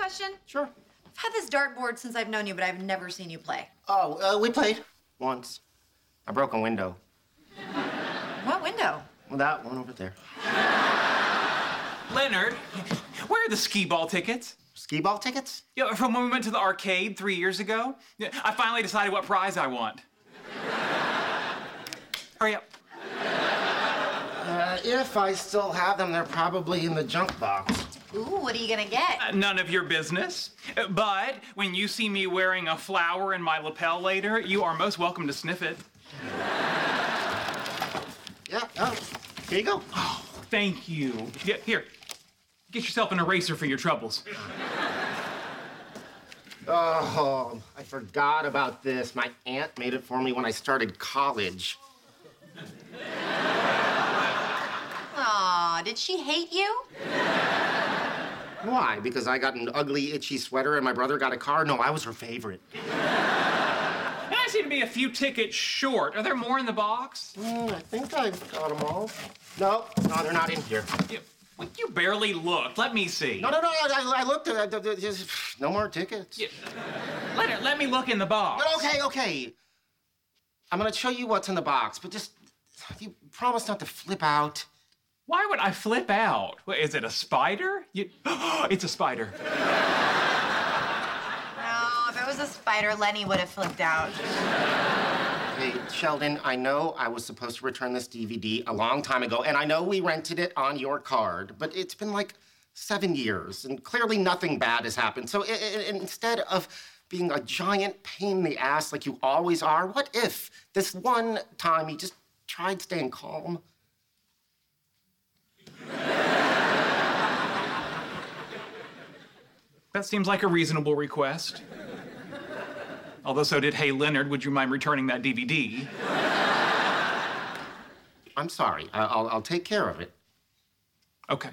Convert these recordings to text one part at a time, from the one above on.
question? Sure. I've had this dartboard since I've known you, but I've never seen you play. Oh, we played once. I broke a window. What window? Well, that one over there. Leonard, where are the skee ball tickets? Skee ball tickets? Yeah, from when we went to the arcade 3 years ago. I finally decided what prize I want. Hurry up. If I still have them, they're probably in the junk box. Ooh, what are you gonna get? None of your business. But when you see me wearing a flower in my lapel later, you are most welcome to sniff it. Yeah, oh, here you go. Oh, thank you. Yeah, here, get yourself an eraser for your troubles. Oh, I forgot about this. My aunt made it for me when I started college. Aw, did she hate you? Why? Because I got an ugly, itchy sweater and my brother got a car? No, I was her favorite. And I seem to be a few tickets short. Are there more in the box? I think I got them all. No, they're not in here. You barely looked. Let me see. No, I looked. There's no more tickets. Yeah. Let me look in the box. Okay. I'm gonna show you what's in the box, but just, you promise not to flip out. Why would I flip out? What, is it a spider? It's a spider. No, if it was a spider, Lenny would have flipped out. Hey, Sheldon, I know I was supposed to return this DVD a long time ago, and I know we rented it on your card, but it's been like 7 years, and clearly nothing bad has happened. So instead of being a giant pain in the ass like you always are, what if this one time you just tried staying calm? That seems like a reasonable request. Although so did Hey Leonard, would you mind returning that DVD? I'm sorry. I'll take care of it. Okay.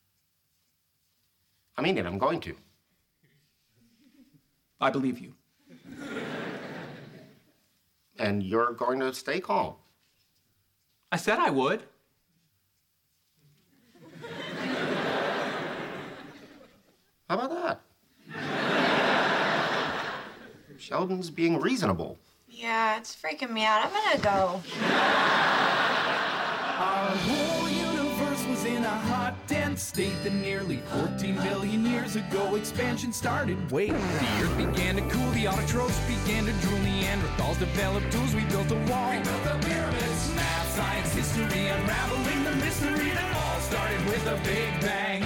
I mean it. I'm going to. I believe you. And you're going to stay calm. I said I would. How about that? Sheldon's being reasonable. Yeah, it's freaking me out. I'm gonna go. Our whole universe was in a hot, dense state that nearly 14 billion years ago expansion started. Wait, the earth began to cool, the autotrophs began to drool, Neanderthals developed tools, we built a wall. We built the pyramids. Math, science, history, unraveling the mystery that all started with a big bang.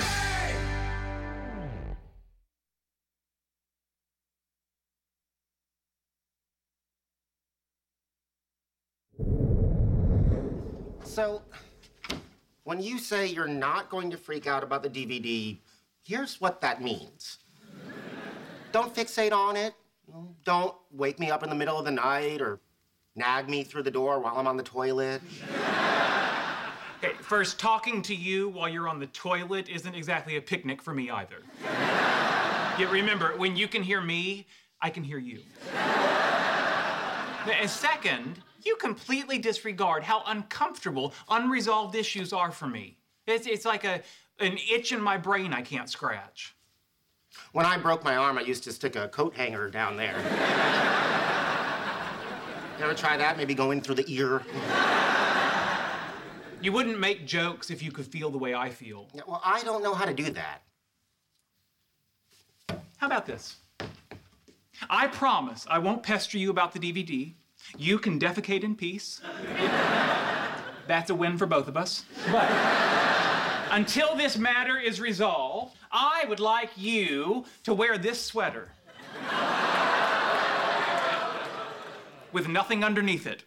So, when you say you're not going to freak out about the DVD, here's what that means. Don't fixate on it. Don't wake me up in the middle of the night or nag me through the door while I'm on the toilet. Okay, first, talking to you while you're on the toilet isn't exactly a picnic for me either. Yet remember, when you can hear me, I can hear you. And second, you completely disregard how uncomfortable unresolved issues are for me. It's like an itch in my brain I can't scratch. When I broke my arm, I used to stick a coat hanger down there. You ever try that? Maybe go in through the ear? You wouldn't make jokes if you could feel the way I feel. Yeah, well, I don't know how to do that. How about this? I promise I won't pester you about the DVD. You can defecate in peace. That's a win for both of us. But until this matter is resolved, I would like you to wear this sweater with nothing underneath it.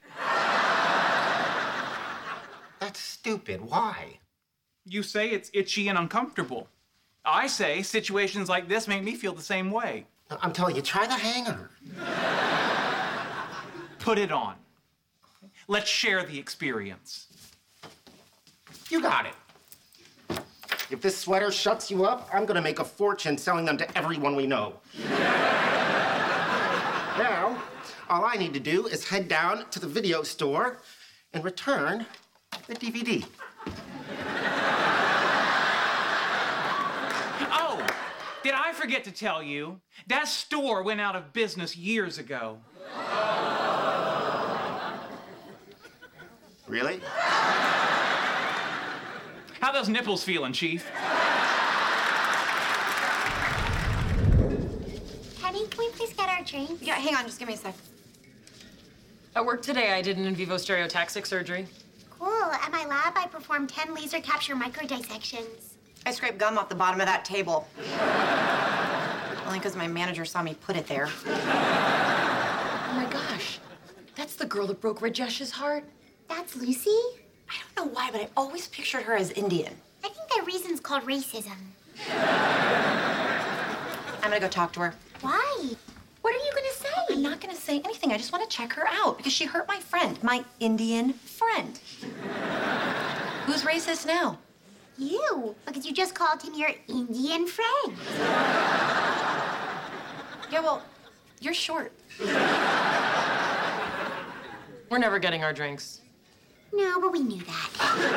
That's stupid. Why? You say it's itchy and uncomfortable. I say situations like this make me feel the same way. I'm telling you, try the hanger. Put it on. Let's share the experience. You got it. If this sweater shuts you up, I'm gonna make a fortune selling them to everyone we know. Now, all I need to do is head down to the video store and return the DVD. Did I forget to tell you? That store went out of business years ago. Really? How those nipples feeling, Chief? Penny, can we please get our drinks? Yeah, hang on, just give me a sec. At work today, I did an in vivo stereotaxic surgery. Cool. At my lab, I performed 10 laser capture microdissections. I scraped gum off the bottom of that table. Only because my manager saw me put it there. Oh my gosh, that's the girl that broke Rajesh's heart. That's Lucy? I don't know why, but I always pictured her as Indian. I think that reason's called racism. I'm gonna go talk to her. Why? What are you gonna say? I'm not gonna say anything. I just want to check her out because she hurt my friend, my Indian friend. Who's racist now? You, because you just called him your Indian friend. Yeah, well, you're short. We're never getting our drinks. No, but we knew that.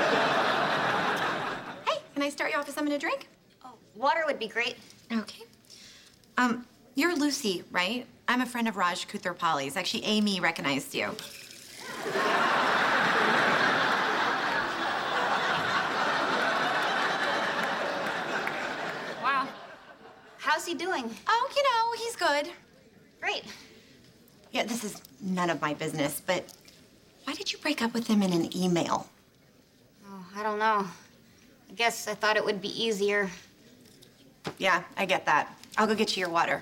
Hey, can I start you off with something to drink? Oh, water would be great. Okay. You're Lucy, right? I'm a friend of Raj Kutherpalli's. Actually, Amy recognized you. Wow. How's he doing? Oh, you know, he's good. Great. Yeah, this is none of my business, but why did you break up with him in an email? Oh, I don't know. I guess I thought it would be easier. Yeah, I get that. I'll go get you your water.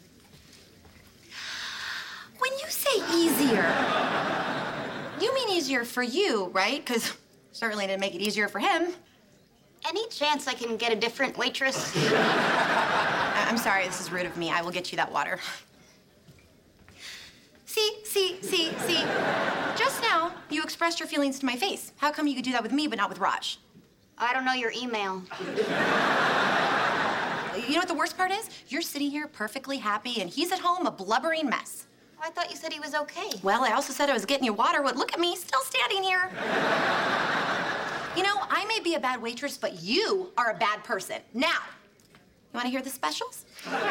When you say easier, you mean easier for you, right? Because certainly didn't make it easier for him. Any chance I can get a different waitress? I'm sorry, this is rude of me. I will get you that water. See. Just now, you expressed your feelings to my face. How come you could do that with me, but not with Raj? I don't know your email. You know what the worst part is? You're sitting here perfectly happy, and he's at home a blubbering mess. I thought you said he was okay. Well, I also said I was getting you water. But look at me, still standing here. You know, I may be a bad waitress, but you are a bad person. Now, you want to hear the specials?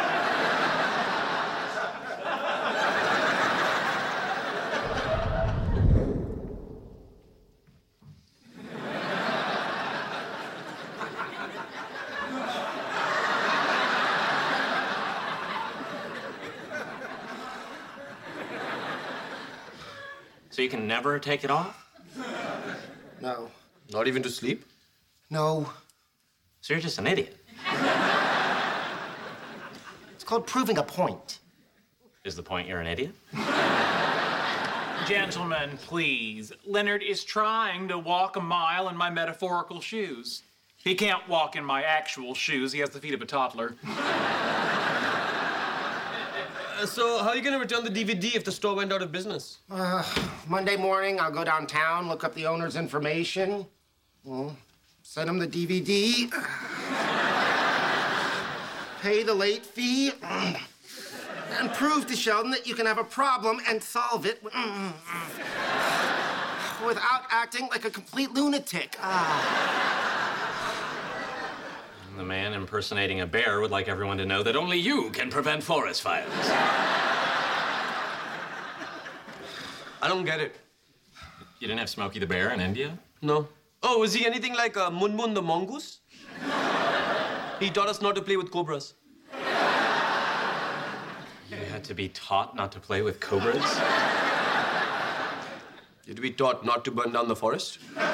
So you can never take it off? No. Not even to sleep? No. So you're just an idiot. It's called proving a point. Is the point you're an idiot? Gentlemen, please. Leonard is trying to walk a mile in my metaphorical shoes. He can't walk in my actual shoes. He has the feet of a toddler. So how are you going to return the DVD if the store went out of business? Monday morning, I'll go downtown, look up the owner's information, send him the DVD, pay the late fee, and prove to Sheldon that you can have a problem and solve it without acting like a complete lunatic. The man impersonating a bear would like everyone to know that only you can prevent forest fires. I don't get it. You didn't have Smokey the Bear in India? No. Oh, is he anything like Munmun the mongoose? He taught us not to play with cobras. You had to be taught not to play with cobras? You had to be taught not to burn down the forest.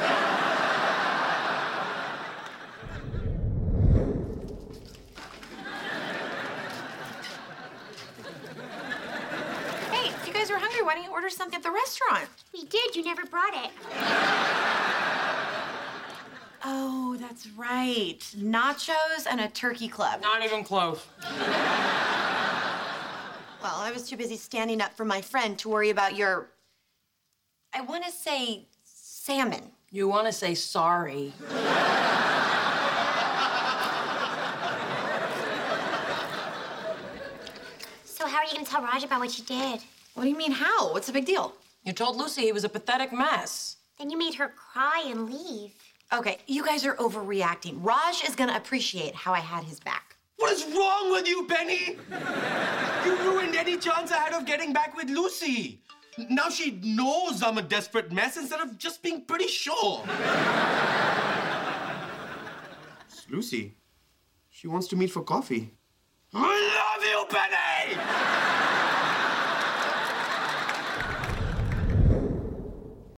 Hey, if you guys are hungry, why don't you order something at the restaurant? We did, you never brought it. Oh, that's right. Nachos and a turkey club. Not even close. Well, I was too busy standing up for my friend to worry about your, I want to say, salmon. You want to say sorry. So how are you gonna tell Raj about what you did? What do you mean, how? What's the big deal? You told Lucy he was a pathetic mess. Then you made her cry and leave. Okay, you guys are overreacting. Raj is gonna appreciate how I had his back. What is wrong with you, Benny? You ruined any chance I had of getting back with Lucy. Now she knows I'm a desperate mess instead of just being pretty sure. It's Lucy. She wants to meet for coffee.